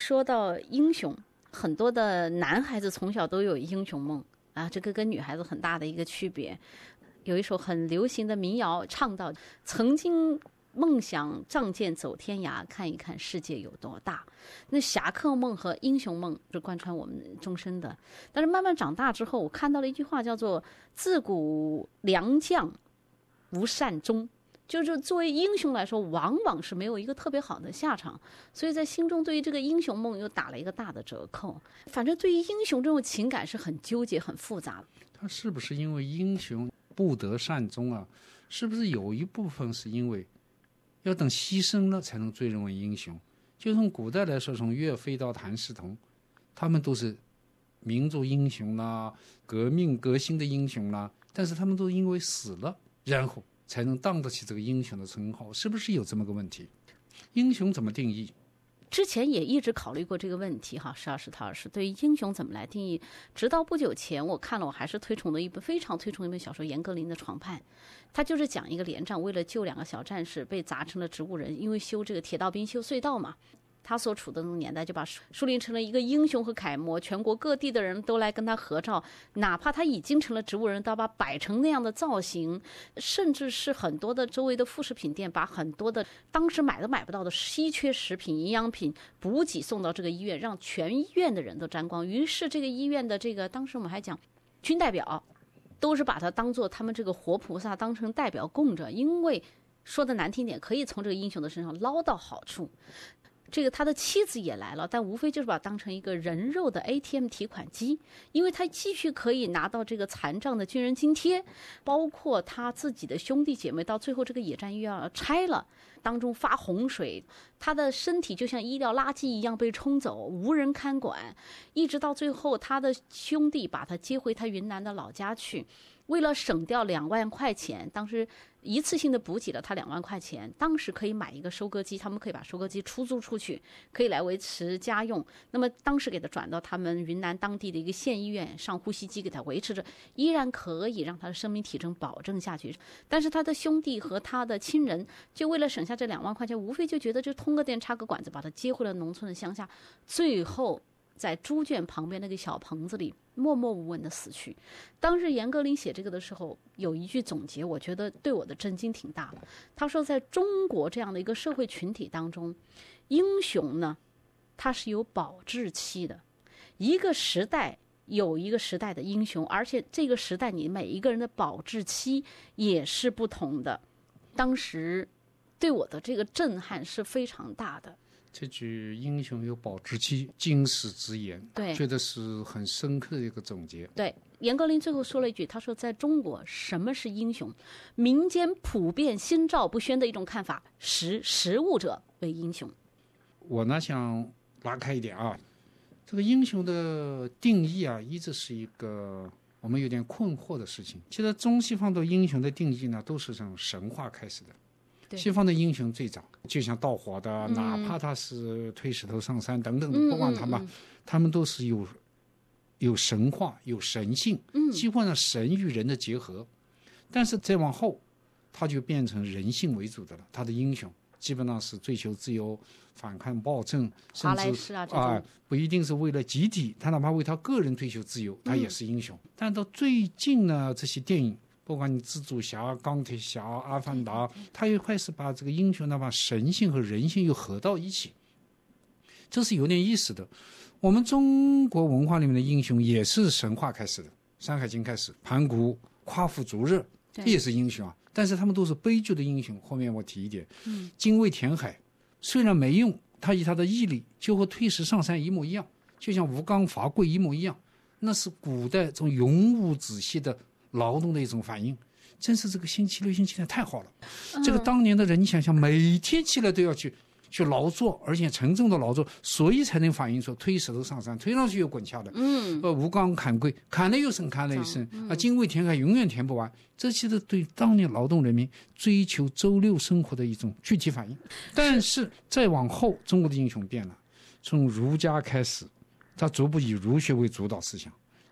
说到英雄，很多的男孩子从小都有英雄梦啊，这个跟女孩子很大的一个区别。有一首很流行的民谣唱到：曾经梦想仗剑走天涯，看一看世界有多大。那侠客梦和英雄梦是贯穿我们终身的。但是慢慢长大之后，我看到了一句话，叫做自古良将无善终。就是作为英雄来说，往往是没有一个特别好的下场，所以在心中对于这个英雄梦又打了一个大的折扣。反正对于英雄这种情感是很纠结很复杂的。 他是不是因为英雄不得善终啊？是不是有一部分是因为要等牺牲了才能追认为英雄？就从古代来说，从岳飞到谭嗣同，他们都是民族英雄啦、革命革新的英雄啦，但是他们都因为死了，然后才能当得起这个英雄的称号，是不是有这么个问题？英雄怎么定义？ 之前也一直考虑过这个问题哈，石老师对于英雄怎么来定义？直到不久前，我看了我还是非常推崇一本小说《严歌苓的床畔》，他就是讲一个连长为了救2个小战士被砸成了植物人，因为修这个铁道兵修隧道嘛。他所处的那种年代就把树立成了一个英雄和楷模，全国各地的人都来跟他合照，哪怕他已经成了植物人，都把摆成那样的造型，甚至是很多的周围的副食品店把很多的当时买都买不到的稀缺食品、营养品补给送到这个医院，让全医院的人都沾光。于是这个医院的这个当时我们还讲军代表都是把他当做他们这个活菩萨，当成代表供着，因为说的难听点，可以从这个英雄的身上捞到好处。这个他的妻子也来了，但无非就是把他当成一个人肉的 ATM 提款机，因为他继续可以拿到这个残障的军人津贴，包括他自己的兄弟姐妹到最后这个野战医院要拆了，当中发洪水，他的身体就像医疗垃圾一样被冲走，无人看管，一直到最后他的兄弟把他接回他云南的老家去，为了省掉2万块钱，当时一次性的补给了他2万块钱，当时可以买一个收割机，他们可以把收割机出租出去，可以来维持家用。那么当时给他转到他们云南当地的一个县医院，上呼吸机给他维持着，依然可以让他的生命体征保证下去。但是他的兄弟和他的亲人就为了省下这2万块钱，无非就觉得就通个电插个管子把他接回了农村的乡下，最后在猪圈旁边那个小棚子里默默无闻的死去。当时严歌苓写这个的时候有一句总结，我觉得对我的震惊挺大的。他说在中国这样的一个社会群体当中，英雄呢他是有保质期的，一个时代有一个时代的英雄，而且这个时代你每一个人的保质期也是不同的。当时对我的这个震撼是非常大的。 这句英雄有保质期，经史之言， 对， 觉得是很深刻的一个总结。 对，严歌苓最后说了一句，他说在中国什么是英雄？民间普遍心照不宣的一种看法，识物者为英雄。 我呢想拉开一点啊，这个英雄的定义啊，一直是一个我们有点困惑的事情。其实中西方对英雄的定义呢，都是从神话开始的。西方的英雄最早就像盗火的，哪怕他是推石头上山等等的，不管他们，他们都是有神话、有神性，几乎上神与人的结合。但是再往后，他就变成人性为主的了。他的英雄基本上是追求自由、反抗暴政，甚至不一定是为了集体，他哪怕为他个人追求自由，他也是英雄。但到最近呢，这些电影，不管你蜘蛛侠、钢铁侠、阿凡达，他又开始把这个英雄呢，把神性和人性又合到一起，这是有点意思的。我们中国文化里面的英雄也是神话开始的，《山海经》开始，盘古夸父逐日，这也是英雄啊。但是他们都是悲剧的英雄。后面我提一点，精卫填海虽然没用，他以他的毅力就和退石上山一模一样，就像吴刚伐桂一模一样，那是古代这种永无止息的劳动的一种反应。真是这个星期六星期天太好了，这个当年的人你想想，每天起来都要去劳作，而且沉重的劳作，所以才能反映出推石头上山，推上去又滚下来。吴刚砍桂，砍了又生，砍了又生，精卫填海永远填不完。这其实对当年劳动人民追求周六生活的一种具体反应。但是再往后，中国的英雄变了，从儒家开始，他逐步以儒学为主导思想，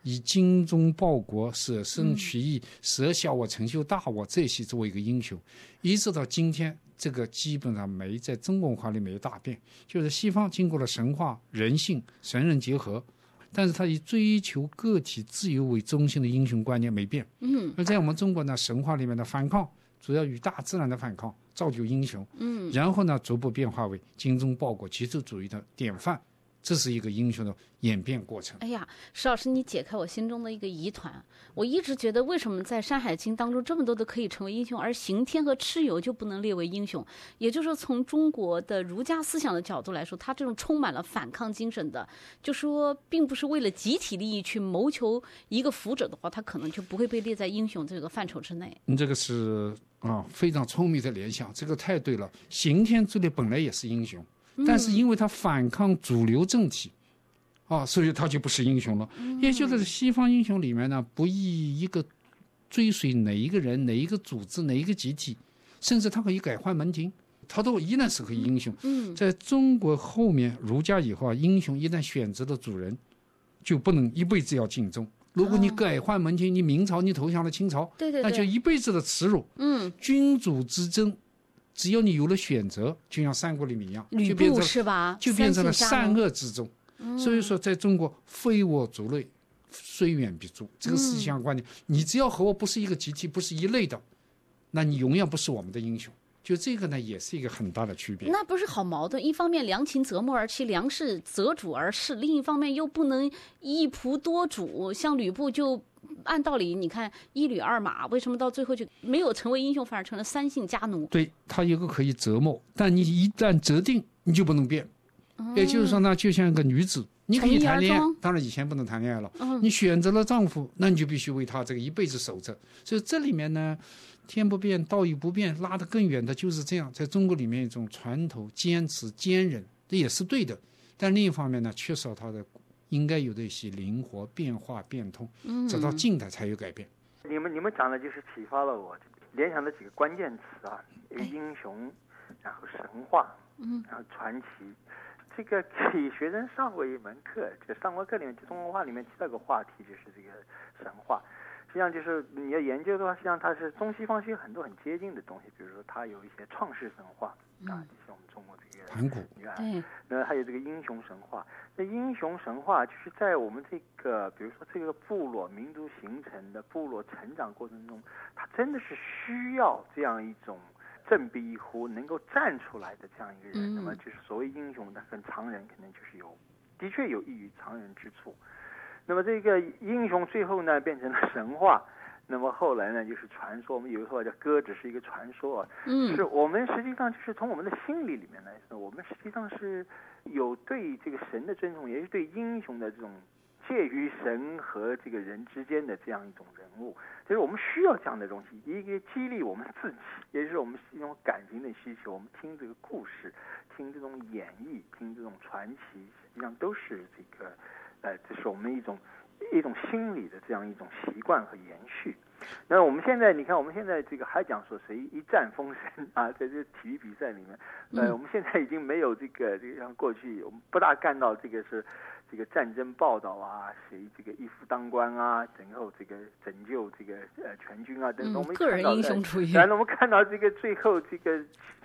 以精忠报国、舍身取义、舍小我成就大我这些作为一个英雄，一直到今天，这个基本上没在中国文化里没有大变。就是西方经过了神话、人性、神人结合，但是他以追求个体自由为中心的英雄观念没变。而在我们中国呢，神话里面的反抗主要与大自然的反抗造就英雄，然后呢逐步变化为精忠报国、极致主义的典范，这是一个英雄的演变过程。 哎呀，石老师，你解开我心中的一个疑团。我一直觉得，为什么在《山海经》当中这么多的可以成为英雄，而刑天和蚩尤就不能列为英雄？也就是说，从中国的儒家思想的角度来说，他这种充满了反抗精神的，就说并不是为了集体利益去谋求一个福祉的话，他可能就不会被列在英雄这个范畴之内。 这个是非常聪明的联想，这个太对了。刑天之类本来也是英雄，但是因为他反抗主流政体，所以他就不是英雄了。也就是西方英雄里面呢，不以一个追随哪一个人、哪一个组织、哪一个集体，甚至他可以改换门庭，他都依然是个英雄。在中国后面儒家以后英雄一旦选择了主人，就不能一辈子要尽忠。如果你改换门庭，你明朝你投降了清朝，那就一辈子的耻辱。君主之争，只要你有了选择，就像三国里面一样， 吕布是吧？ 就变成了善恶之争。所以说，在中国，非我族类，虽远必诛。这个思想观念，你只要和我不是一个集体，不是一类的，那你永远不是我们的英雄。就这个呢，也是一个很大的区别。 那不是好矛盾？一方面良禽择木而栖，良士择主而事；另一方面又不能一仆多主。像吕布就按道理，你看一吕二马，为什么到最后就没有成为英雄，反而成了三姓家奴？ 对，他有个可以择谋，但你一旦择定，你就不能变。也就是说呢，就像一个女子，你可以谈恋爱，当然以前不能谈恋爱了。你选择了丈夫，那你就必须为他这个一辈子守着。所以这里面呢，天不变，道义不变，拉得更远的就是这样。在中国里面，一种传统、坚持、坚韧，这也是对的。但另一方面呢，缺少它的应该有的一些灵活、变化、变通，直到近代才有改变。 你们讲的就是启发了我联想的几个关键词啊，英雄，然后神话，然后传奇。这个给学生上过一门课，这上过课里面，中国文化里面提到个话题，就是这个神话。实际上就是你要研究的话，实际上它是中西方是有很多很接近的东西，比如说它有一些创世神话像我们中国这个盘古， 那还有这个英雄神话。那英雄神话就是在我们这个比如说这个部落民族形成的部落成长过程中，它真的是需要这样一种振臂一呼能够站出来的这样一个人。那么就是所谓英雄的跟常人可能就是的确有异于常人之处。那么这个英雄最后呢变成了神话，那么后来呢就是传说。我们有一句话叫歌只是一个传说是我们实际上就是从我们的心理里面来说，我们实际上是有对这个神的尊重，也是对英雄的这种介于神和这个人之间的这样一种人物。就是我们需要这样的东西，一个激励我们自己，也就是我们一种感情的需求。我们听这个故事，听这种演绎，听这种传奇，实际上都是这个这是我们一种心理的这样一种习惯和延续。那我们现在你看，我们现在这个还讲说谁一战封神啊，在这体育比赛里面，我们现在已经没有这个像过去我们不大看到这个是这个战争报道啊，谁这个一夫当关啊，然后这个拯救这个全军啊等等，我们个人英雄主义。 然后我们看到这个最后这个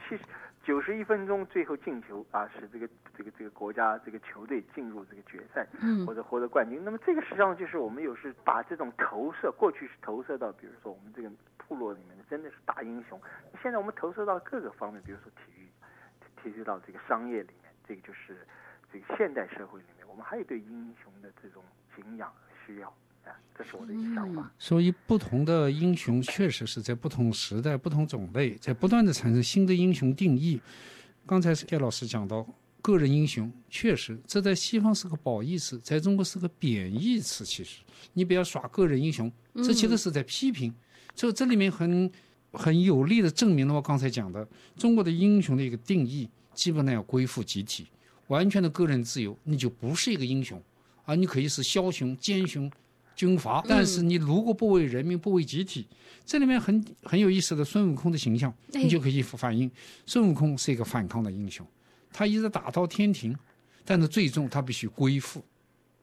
91分钟最后进球啊，使这个国家这个球队进入这个决赛，或者获得冠军。那么这个实际上就是我们有时把这种投射，过去是投射到比如说我们这个部落里面的真的是大英雄，现在我们投射到各个方面，比如说体育，提及到这个商业里面，这个就是这个现代社会里面，我们还有对英雄的这种敬仰和需要。这是我的一个想法。 所以不同的英雄确实是在不同时代、不同种类，在不断的产生新的英雄定义。刚才叶老师讲到个人英雄，确实这在西方是个褒义词，在中国是个贬义词。其实你不要耍个人英雄，这其实是在批评。这里面很有力的证明了我刚才讲的中国的英雄的一个定义，基本上要归附集体，完全的个人自由，你就不是一个英雄啊！你可以是枭雄、奸雄、军阀，但是你如果不为人民、不为集体，这里面很有意思的孙悟空的形象，你就可以反映孙悟空是一个反抗的英雄，他一直打到天庭，但是最终他必须归附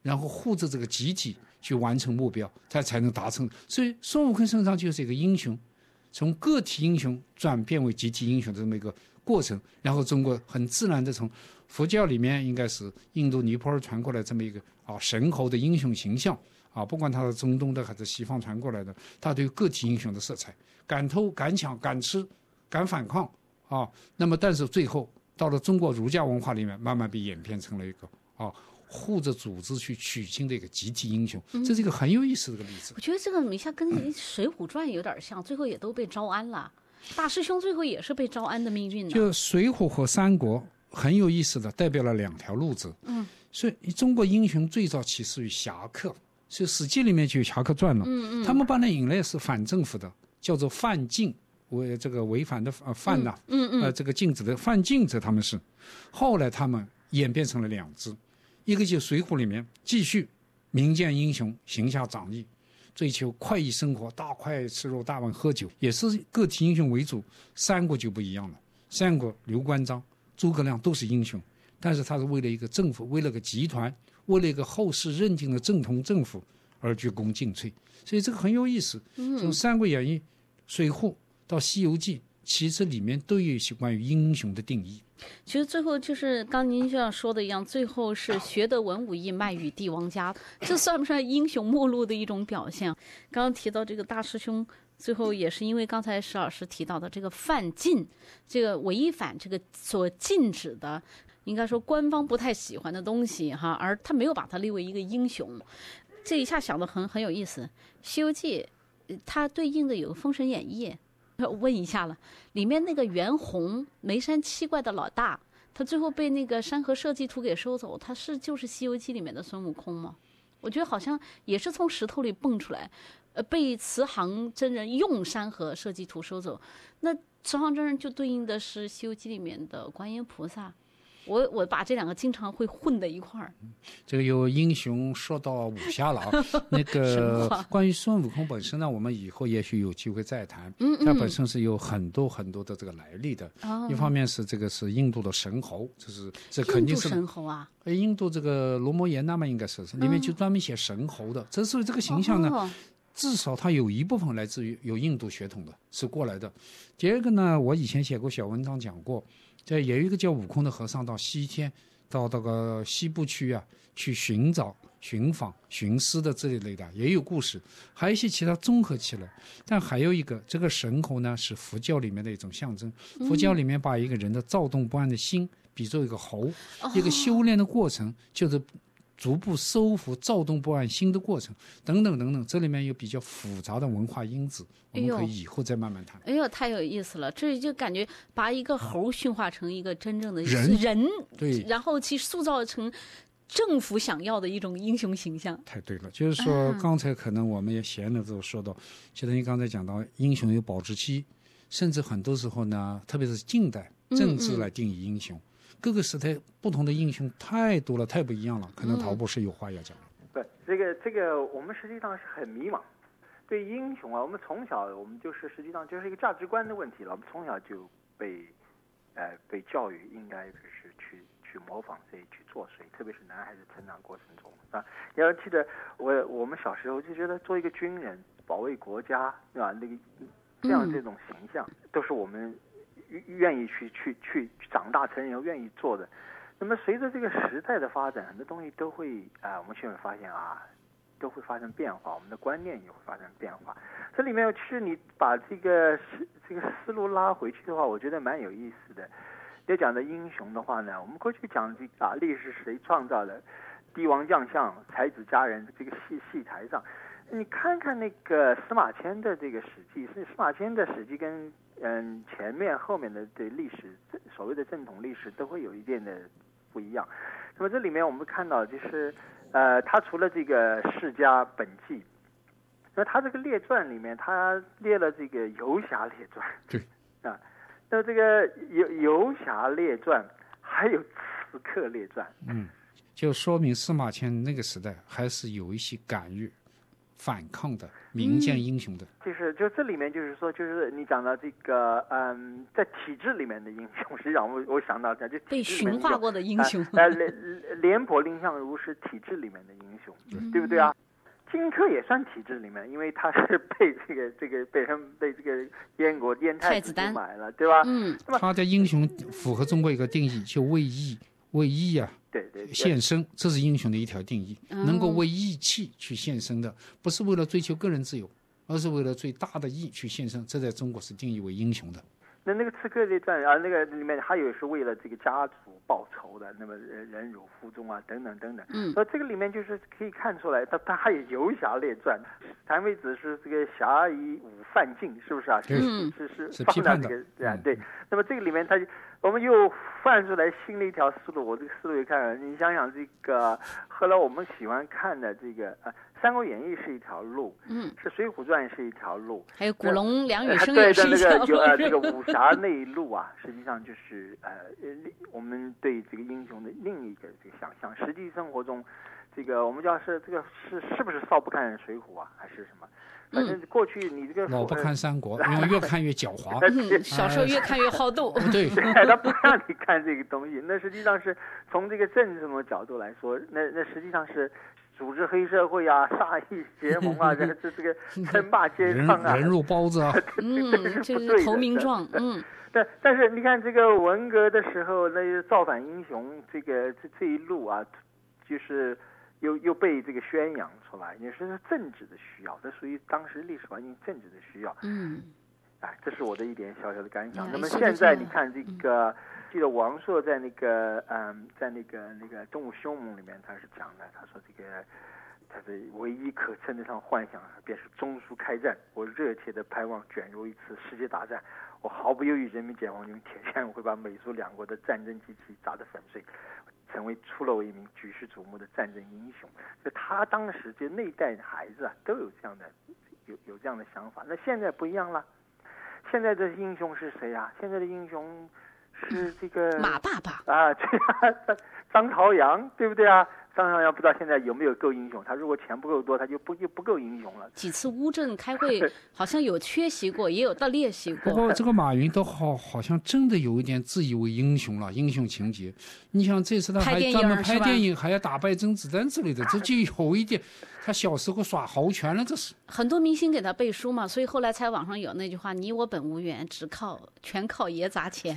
然后护着这个集体去完成目标，他才能达成。所以孙悟空身上就是一个英雄，从个体英雄转变为集体英雄的这么一个过程，然后中国很自然的从佛教里面应该是印度尼泊尔传过来这么一个神猴的英雄形象不管他是中东的还是西方传过来的，他对个体英雄的色彩，敢偷敢抢敢吃敢反抗那么但是最后到了中国儒家文化里面，慢慢被演变成了一个护着组织去取经的一个集体英雄，这是一个很有意思的一个例子。 我觉得这个一下跟《水浒传》有点像，最后也都被招安了。大师兄最后也是被招安的命运呢。 就水浒和三国很有意思的，代表了两条路子。所以中国英雄最早起始于侠客，所以《史记》里面就有侠客传了。他们把那引来是反政府的，叫做犯禁，这个违反的犯呐，这个禁止的犯禁者他们是。后来他们演变成了两支，一个就是《水浒》里面继续民间英雄行侠仗义，追求快意生活，大块吃肉大碗喝酒，也是个体英雄为主。三国就不一样了，三国刘关张诸葛亮都是英雄，但是他是为了一个政府，为了个集团，为了一个后世认定的正统政府而鞠躬尽瘁。所以这个很有意思。从《三国演义》《水浒》到《西游记》，其实里面都有一些关于英雄的定义。 其实最后就是刚您就像说的一样，最后是学得文武艺，卖与帝王家，这算不算英雄末路的一种表现？刚刚提到这个大师兄，最后也是因为刚才石老师提到的这个犯禁，这个违反这个所禁止的，应该说官方不太喜欢的东西哈，而他没有把它列为一个英雄。这一下想得很有意思。《西游记》它对应的有个《封神演义》。问一下了，里面那个袁弘眉山七怪的老大，他最后被那个山河设计图给收走，他就是《西游记》里面的孙悟空吗？我觉得好像也是从石头里蹦出来，被慈航真人用山河设计图收走。那慈航真人就对应的是《西游记》里面的观音菩萨。我把这两个经常会混在一块儿。 这个有英雄说到武侠了那个关于孙悟空本身呢，我们以后也许有机会再谈。它本身是有很多很多的这个来历的。一方面是这个是印度的神猴，这肯定是印度神猴啊。 印度这个罗摩衍那么应该是里面就专门写神猴的。这是这个形象呢，至少它有一部分来自于有印度血统的，是过来的。第二个呢，我以前写过小文章讲过。这也有一个叫悟空的和尚到西天，到这个西部区去寻找、寻访、寻思的这一类的，也有故事，还有一些其他综合起来。但还有一个，这个神猴呢是佛教里面的一种象征。佛教里面把一个人的躁动不安的心比作一个猴，一个修炼的过程，就是逐步收复躁动不安心的过程，等等等等，这里面有比较复杂的文化因子，我们可以以后再慢慢谈。 哎呦，太有意思了！这就感觉把一个猴驯化成一个真正的人， 对， 然后去塑造成政府想要的一种英雄形象。 太对了，就是说刚才可能我们也闲了之后说到，就等于刚才讲到英雄有保质期，甚至很多时候呢，特别是近代政治来定义英雄。各个时代不同的英雄太多了，太不一样了。可能陶博士有话要讲。 不，这个我们实际上是很迷茫。对英雄我们从小我们就是实际上就是一个价值观的问题了。我们从小就被教育应该就是去模仿谁，去做谁，特别是男孩子成长过程中你要记得我们小时候就觉得做一个军人，保卫国家，对吧？那个这样这种形象都是我们愿意去长大成人愿意做的。那么随着这个时代的发展，很多东西都会我们现在发现都会发生变化，我们的观念也会发生变化。这里面其实你把这个思路拉回去的话，我觉得蛮有意思的。要讲的英雄的话呢，我们过去讲历史是谁创造的，帝王将相才子佳人，这个戏台上你看看那个司马迁的这个史记，司马迁的史记跟前面后面的这历史所谓的正统历史都会有一点的不一样。那么这里面我们看到就是他除了这个世家本纪，那他这个列传里面他列了这个游侠列传， 对那这个游侠列传还有刺客列传， 就说明司马迁那个时代还是有一些敢于反抗的民间英雄的。 就这里面就是说，就是你讲到这个在体制里面的英雄，实际上我想到就被驯化过的英雄。 廉颇、蔺相如是体制里面的英雄，对不对啊？荆轲也算体制里面，因为他是被被这个燕太子买了，对吧？ 他的英雄符合中国一个定义，就为义啊， 对， 献身，这是英雄的一条定义。能够为义气去献身的，不是为了追求个人自由，而是为了最大的义去献身，这在中国是定义为英雄的。 那个《刺客列传》啊，那个里面还有是为了这个家族报仇的，那么忍辱负重啊，等等等等。所以这个里面就是可以看出来，他还有《游侠列传》，谭维子是这个侠以武犯禁，是不是啊？ 是批判的。 对。那么这个里面我们又翻出来新的一条思路。我这个思路一看，你想想这个，后来我们喜欢看的这个三国演义》是一条路，是《水浒传》是一条路， 还有古龙、梁羽生也是一条路。 这个武侠那一路啊，实际上就是我们对这个英雄的另一个这个想象。实际生活中，这个我们叫是这个是不是少不看《水浒》啊，还是什么？反正过去你这个老不看三国，因为越看越狡猾。 小时候越看越好斗。 对， 他不让你看这个东西。那实际上是从这个政治的角度来说，那实际上是组织黑社会啊、杀义结盟啊，这个称霸街上啊， 人肉包子啊， 就是投名状。 但是你看这个文革的时候，那些造反英雄这一路啊，就是又被这个宣扬出来，也是政治的需要，这属于当时历史环境政治的需要。这是我的一点小小的感想。那么现在你看这个，记得王朔在那个动物凶猛里面他是讲的，他说这个他的唯一可称得上幻想便是中苏开战，我热切的盼望卷入一次世界大战，我毫不犹豫，人民解放军铁拳会把美苏两国的战争机器砸得粉碎，成为出了一名举世瞩目的战争英雄。就他当时就那一代孩子啊，都有这样的有这样的想法。那现在不一样了，现在的英雄是谁啊？现在的英雄是这个马爸爸啊，张朝阳，对不对啊？张朝阳不知道现在有没有够英雄，他如果钱不够多，他就不够英雄了。 几次乌镇开会好像有缺席过，也有到列席过。 不过这个马云都好像真的有一点自以为英雄了，英雄情节。你像这次他还专门拍电影，还要打败甄子丹之类的，这就有一点他小时候耍豪权了，这是。 很多明星给他背书嘛，所以后来才网上有那句话：“你我本无缘，全靠爷砸钱。”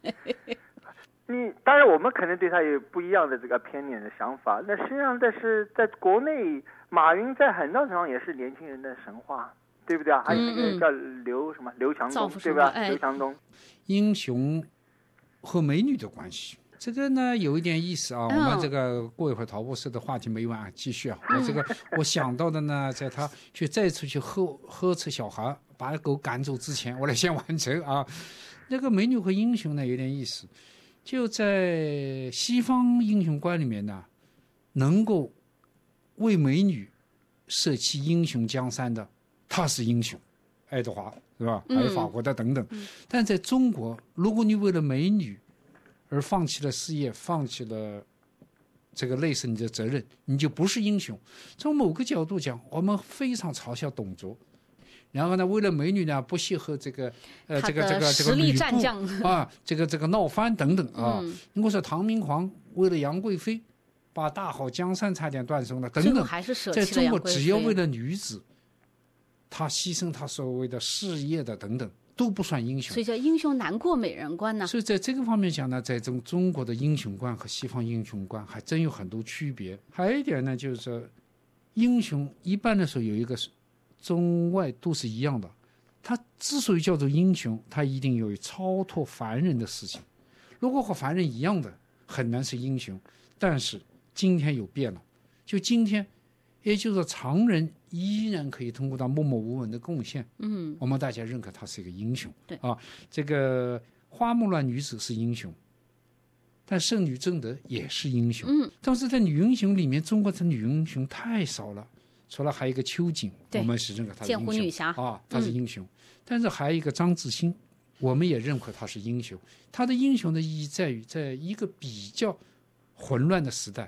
当然我们可能对他有不一样的这个偏见的想法。那实际上，但是在国内，马云在很多程度上也是年轻人的神话，对不对啊？还有那个叫刘强东，对吧？刘强东， 英雄和美女的关系，这个呢有一点意思啊。我们这个过一会儿陶博士的话题没完，继续啊。我想到的呢，在他再出去呵斥小孩，把狗赶走之前，我来先完成啊。那个美女和英雄呢有点意思。就在西方英雄观里面呢，能够为美女舍弃英雄江山的，他是英雄，爱德华是吧？还有法国的等等。但在中国，如果你为了美女而放弃了事业，放弃了这个类似你的责任，你就不是英雄。从某个角度讲，我们非常嘲笑董卓。然后呢，为了美女呢，不惜和这个实力战将啊，这个闹翻等等啊。我说唐明皇为了杨贵妃，把大好江山差点断送了等等。 还是舍弃了在中国，只要为了女子，他牺牲他所谓的事业的等等，都不算英雄。 所以叫英雄难过美人关呢。 所以在这个方面讲呢，在中国的英雄观和西方英雄观还真有很多区别。还有一点呢，就是说，英雄一般的时候有一个中外都是一样的，他之所以叫做英雄，他一定有超脱凡人的事情。如果和凡人一样的，很难是英雄。但是今天有变了，就今天，也就是说常人依然可以通过他默默无闻的贡献，我们大家认可他是一个英雄。 对啊，这个花木兰女子是英雄，但圣女贞德也是英雄。但是在女英雄里面，中国的女英雄太少了。除了还有一个秋瑾，我们是认可他是英雄， 剑湖女侠啊，他是英雄。但是还有一个张志新，我们也认可他是英雄。他的英雄的意义在于，在一个比较混乱的时代，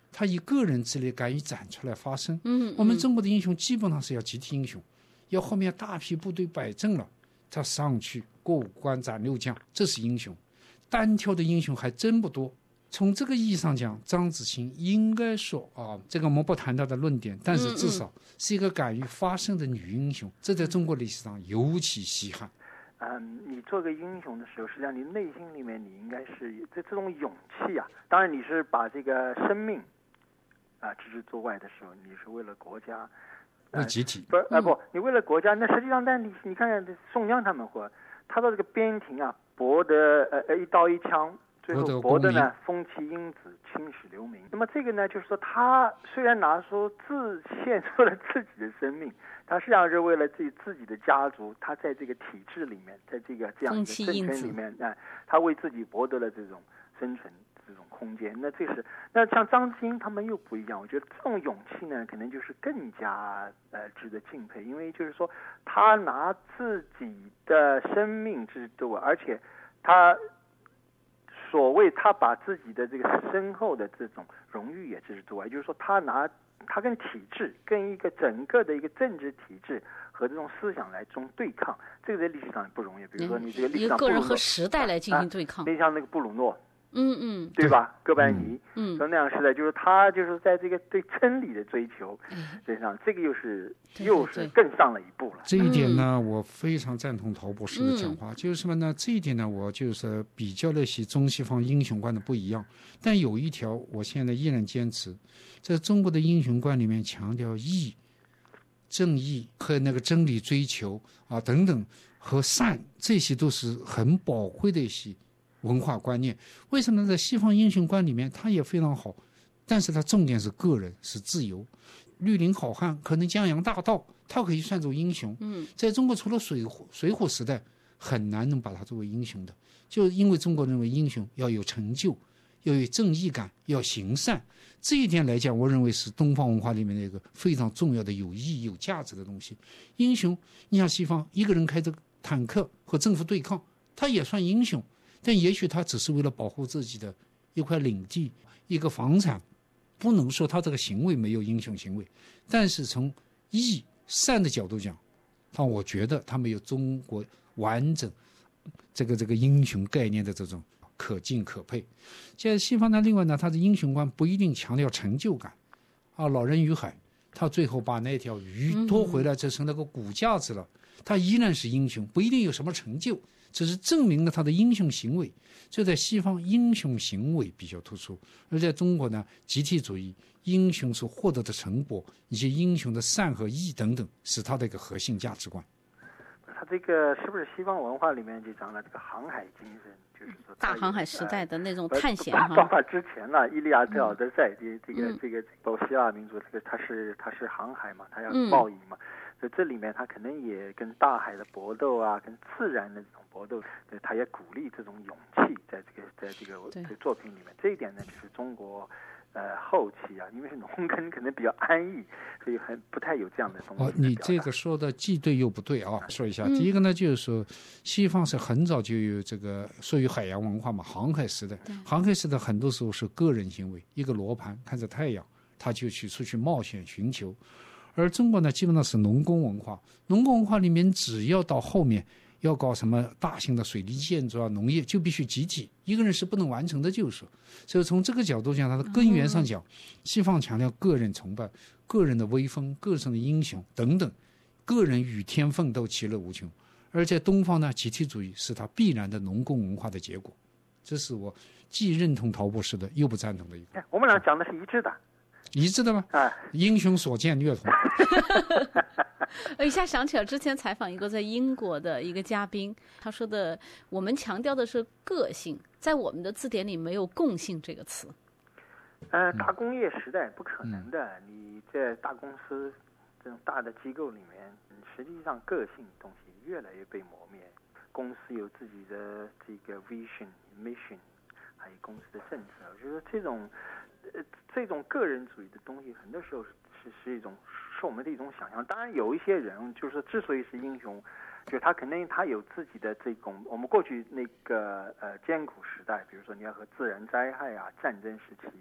他以个人之力敢于站出来发声。 嗯， 我们中国的英雄基本上是要集体英雄，要后面大批部队摆正了，他上去过五关斩六将，这是英雄。单挑的英雄还真不多。从这个意义上讲，张子清应该说啊，这个我们不谈他的论点，但是至少是一个敢于发声的女英雄，这在中国历史上尤其稀罕。 你做个英雄的时候，实际上你内心里面你应该是这种勇气啊。当然你是把这个生命置之度外的时候，你是为了国家， 为集体。 不，你为了国家，那实际上，但你看看宋江他们他到这个边庭啊，博得一刀一枪。最后博得呢，封其英子，青史留名。那么这个呢，就是说他虽然拿出献出了自己的生命，他实际上是为了自己的家族，他在这个体制里面，在这样一个政权里面，他为自己博得了这种生存这种空间。那像张子清他们又不一样，我觉得这种勇气呢，可能就是更加值得敬佩，因为就是说他拿自己的生命之度，而且他。所谓他把自己的这个深厚的这种荣誉也置之度外，就是说他跟体制，跟一个整个的一个政治体制和这种思想来中对抗，这个在历史上也不容易。比如说你这个历史上一个个人和时代来进行对抗， 像那个布鲁诺，对吧？哥白尼，那样时代，就是他就是在这个对真理的追求，身上，这个又是更上了一步了。 这一点呢，我非常赞同陶博士的讲话，就是什么呢？这一点呢，我就是比较了些中西方英雄观的不一样，但有一条，我现在依然坚持，在中国的英雄观里面强调义、正义和那个真理追求啊等等和善，这些都是很宝贵的一些文化观念。为什么呢？在西方英雄观里面它也非常好，但是它重点是个人，是自由。绿林好汉可能江洋大盗，他可以算作英雄。在中国除了水浒时代，很难能把他作为英雄的，就因为中国认为英雄要有成就，要有正义感，要行善。这一点来讲，我认为是东方文化里面的一个非常重要的有意义、有价值的东西。英雄，你像西方一个人开着坦克和政府对抗，他也算英雄，但也许他只是为了保护自己的一块领地、一个房产，不能说他这个行为没有英雄行为。但是从义善的角度讲，我觉得他没有中国完整这个英雄概念的这种可敬可佩。现在西方呢，另外呢，他的英雄观不一定强调成就感啊。老人与海，他最后把那条鱼拖回来，这成了个骨架子了，他依然是英雄，不一定有什么成就，只是证明了他的英雄行为。就在西方，英雄行为比较突出，而在中国呢，集体主义，英雄所获得的成果以及英雄的善和义等等，是他的一个核心价值观。 他这个是不是西方文化里面就讲了这个航海精神，就是说大航海时代的那种探险包括之前了，伊利亚特、奥德赛，这个包括希腊民族，这个他是航海嘛，他要贸易嘛，所以这里面他可能也跟大海的搏斗啊，跟自然的这种搏斗，他也鼓励这种勇气，在这个作品里面，这一点呢，就是中国。后期啊，因为是农耕可能比较安逸，所以不太有这样的东西。 你这个说的既对又不对啊！说一下，第一个呢，就是说西方是很早就有这个属于海洋文化嘛，航海时代。航海时代很多时候是个人行为，一个罗盘看着太阳，他就出去冒险寻求。而中国呢，基本上是农工文化，农工文化里面只要到后面要搞什么大型的水利建筑啊、农业，就必须集体，一个人是不能完成的，就是说。所以从这个角度讲，它的根源上讲，西方强调个人崇拜、个人的威风、个人的英雄等等，个人与天奋斗，其乐无穷。而在东方呢，集体主义是它必然的农工文化的结果。这是我既认同陶博士的，又不赞同的一个。 我们俩讲的是一致的。 一致的吗？英雄所见略同。 我一下想起了之前采访一个在英国的一个嘉宾，他说的我们强调的是个性，在我们的字典里没有共性这个词。 大工业时代不可能的，你在大公司这种大的机构里面，实际上个性东西越来越被磨灭。公司有自己的这个 vision、mission， 还有公司的政策。我觉得这种个人主义的东西，很多时候是一种是我们的一种想象。当然，有一些人就是之所以是英雄，就他肯定他有自己的这种我们过去那个艰苦时代，比如说你要和自然灾害啊、战争时期，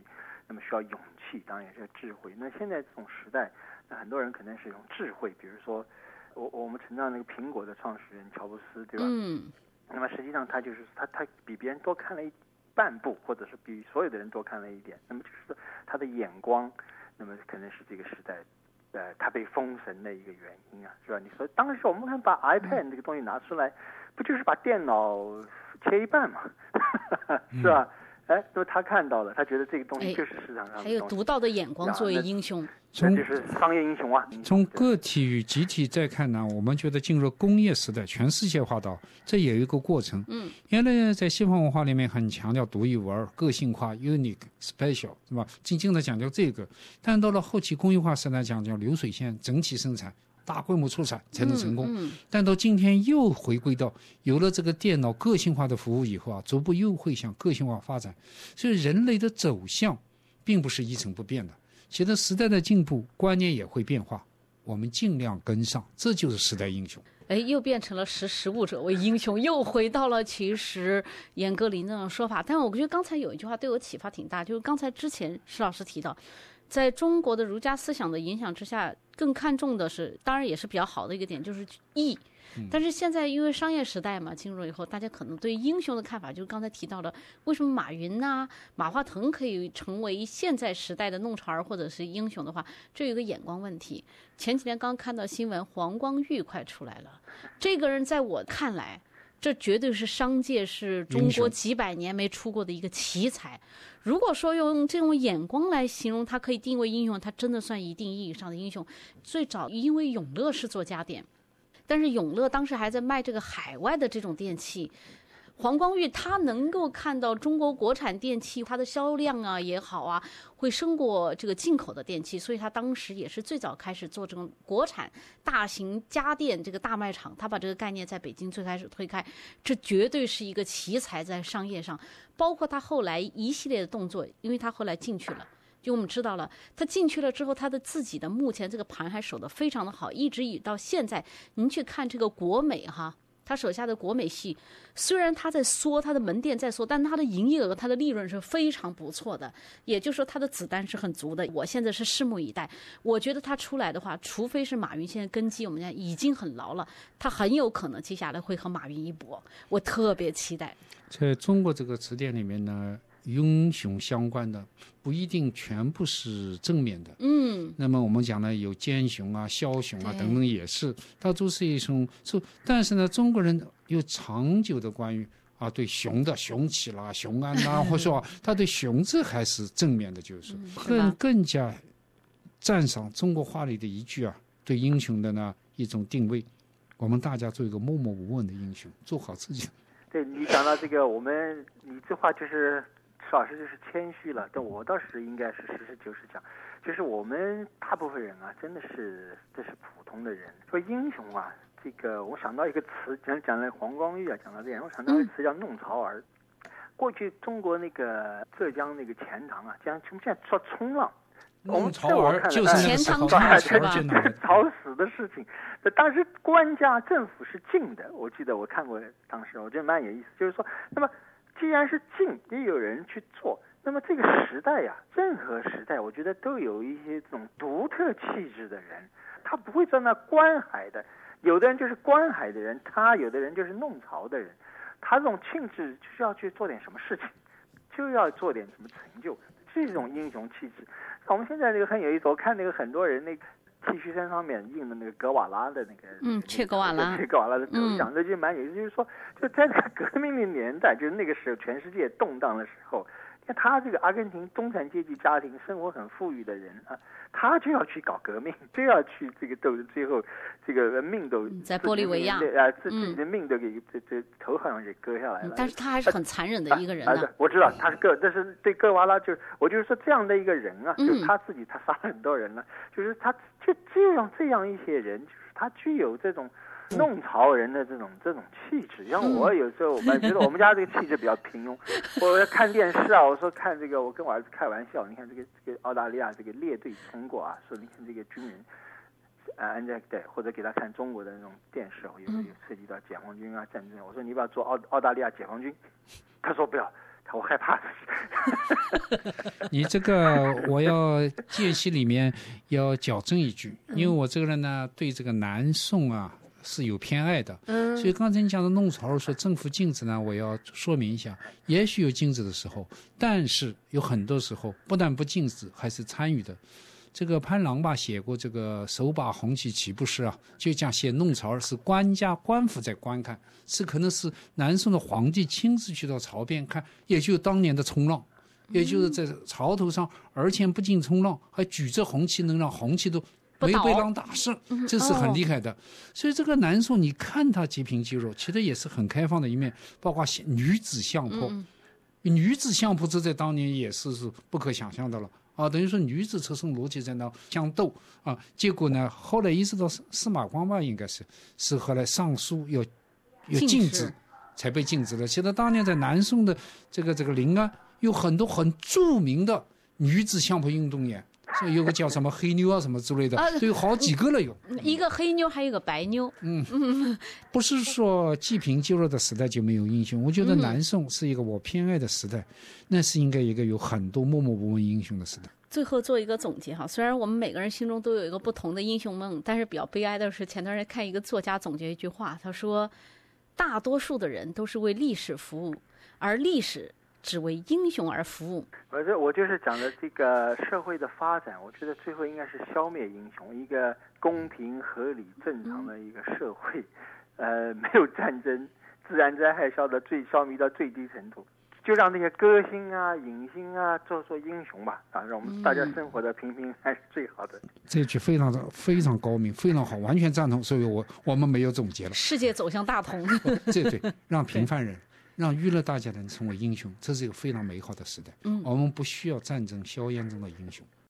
那么需要勇气，当然也是要智慧。那现在这种时代，那很多人可能是用智慧，比如说我们成长那个苹果的创始人乔布斯，对吧？那么实际上他就是他比别人多看了半步，或者是比所有的人多看了一点。那么就是他的眼光，那么可能是这个时代他被封神的一个原因啊，是吧？你说当时我们看把 iPad 这个东西拿出来，不就是把电脑切一半嘛，是吧？那么他看到了，他觉得这个东西就是市场上的东西， 还有独到的眼光作为英雄， 这就是商业英雄啊。 从个体与集体再看呢，我们觉得进入工业时代，全世界化到这也有一个过程。原来在西方文化里面很强调独一无二、个性化 （unique、special）， 是吧？经常讲究这个，但到了后期工业化时代，讲究流水线、整体生产。大规模出产才能成功，但到今天又回归到有了这个电脑个性化的服务以后啊，逐步又会向个性化发展。所以人类的走向并不是一成不变的，随着时代的进步，观念也会变化，我们尽量跟上，这就是时代英雄。 又变成了识物者为英雄，又回到了其实严歌苓那种说法。但我觉得刚才有一句话对我启发挺大，就是刚才之前施老师提到，在中国的儒家思想的影响之下，更看重的是，当然也是比较好的一个点，就是义。但是现在因为商业时代嘛，进入了以后，大家可能对英雄的看法，就是刚才提到的，为什么马云啊、马化腾可以成为现在时代的弄潮儿或者是英雄的话，这有一个眼光问题。前几天刚看到新闻，黄光裕快出来了，这个人在我看来，这绝对是商界是中国几百年没出过的一个奇才。如果说用这种眼光来形容他可以定位英雄，他真的算一定意义上的英雄。最早因为永乐是做家电，但是永乐当时还在卖这个海外的这种电器，黄光裕他能够看到中国国产电器它的销量啊也好啊，会胜过这个进口的电器，所以他当时也是最早开始做这种国产大型家电这个大卖场，他把这个概念在北京最开始推开，这绝对是一个奇才在商业上。包括他后来一系列的动作，因为他后来进去了，就我们知道了，他进去了之后，他的自己的目前这个盘还守得非常的好，一直到现在。您去看这个国美哈，他手下的国美系，虽然他在缩，他的门店在缩，但他的营业额、他的利润是非常不错的，也就是说他的子弹是很足的。我现在是拭目以待，我觉得他出来的话，除非是马云现在根基我们讲已经很牢了，他很有可能接下来会和马云一搏，我特别期待。 在中国这个词典里面呢，英雄相关的不一定全部是正面的。那么我们讲呢，有奸雄啊、枭雄啊等等，也是，它都是一种。但是呢，中国人有长久的关于对雄的雄起啦、雄安啦，或者说他对雄字还是正面的，就是更加赞赏中国话里的一句对英雄的呢一种定位，我们大家做一个默默无闻的英雄，做好自己。 对，你讲到这个，你这话就是施老师就是谦虚了，但我倒是应该是实事求是讲，就是我们大部分人真的是这是普通的人。说英雄这个我想到一个词，讲了黄光裕讲到这样，我想到一个词叫弄潮儿。过去中国那个浙江那个钱塘现在说冲浪。 弄潮儿就是钱塘船是吧？ 吵死的事情。当时官家政府是禁的，我记得我看过，当时我觉得蛮有意思。就是说，那么既然是禁，也有人去做，那么这个时代任何时代，我觉得都有一些这种独特气质的人，他不会在那观海的。有的人就是观海的人，有的人就是弄潮的人，他这种气质就是要去做点什么事情，就要做点什么成就，这种英雄气质。我们现在这个很有意思，我看那个很多人那个 T 恤衫上面印的那个格瓦拉的那个， 切格瓦拉的讲的就蛮有意思，就是说，就在那个革命的年代，就是那个时候全世界动荡的时候，他这个阿根廷中产阶级家庭生活很富裕的人他就要去搞革命，就要去这个斗，最后这个命都在玻利维亚自己的命都给这头好像给割下来了。 但是他还是很残忍的一个人我知道他是但是对戈瓦拉我就是说这样的一个人就是他自己他杀了很多人了，就是他就用这样一些人，就是他具有这种弄潮人的这种气质。像我有时候我觉得我们家这个气质比较平庸。我看电视我说看这个，我跟我儿子开玩笑，你看这个澳大利亚这个列队通过说你看这个军人对，或者给他看中国的那种电视，有涉及到解放军战争，我说你不要做澳大利亚解放军，他说不要， 我害怕。 你这个我要间隙里面要矫正一句，因为我这个人呢对这个南宋啊是有偏爱的，所以刚才你讲的弄潮说政府禁止呢，我要说明一下，也许有禁止的时候，但是有很多时候不但不禁止，还是参与的。这个潘郎吧写过这个手把红旗岂不是啊，就讲写弄潮是官家官府在观看，是可能是南宋的皇帝亲自去到朝边看，也就是当年的冲浪，也就是在潮头上，而且不仅冲浪，还举着红旗，能让红旗都没被浪打胜，这是很厉害的。所以这个南宋你看他积贫积弱，其实也是很开放的一面，包括女子相扑，女子相扑这在当年也是不可想象的了。等于说女子车胜逻辑在那相斗啊，结果呢，后来一直到司马光吧，应该是后来上书要禁止，才被禁止了。其实当年在南宋的这个临安有很多很著名的女子相扑运动员，所以有个叫什么黑妞啊什么之类的，都有好几个了有。 一个黑妞，还有一个白妞。 不是说积贫积弱的时代就没有英雄，我觉得南宋是一个我偏爱的时代，那是应该一个有很多默默无闻英雄的时代。 最后做一个总结哈，虽然我们每个人心中都有一个不同的英雄梦，但是比较悲哀的是，前段时间看一个作家总结一句话，他说，大多数的人都是为历史服务，而历史只为英雄而服务。 我就是讲的这个社会的发展，我觉得最后应该是消灭英雄，一个公平合理正常的一个社会，没有战争，自然灾害消弭到最低程度，就让那些歌星啊、影星啊做英雄吧，让我们大家生活的平平还是最好的。 这句非常高明，非常好，完全赞同。所以我们没有总结了。 世界走向大同。 对，让平凡人。让娱乐大家人成为英雄，这是一个非常美好的时代。我们不需要战争硝烟中的英雄。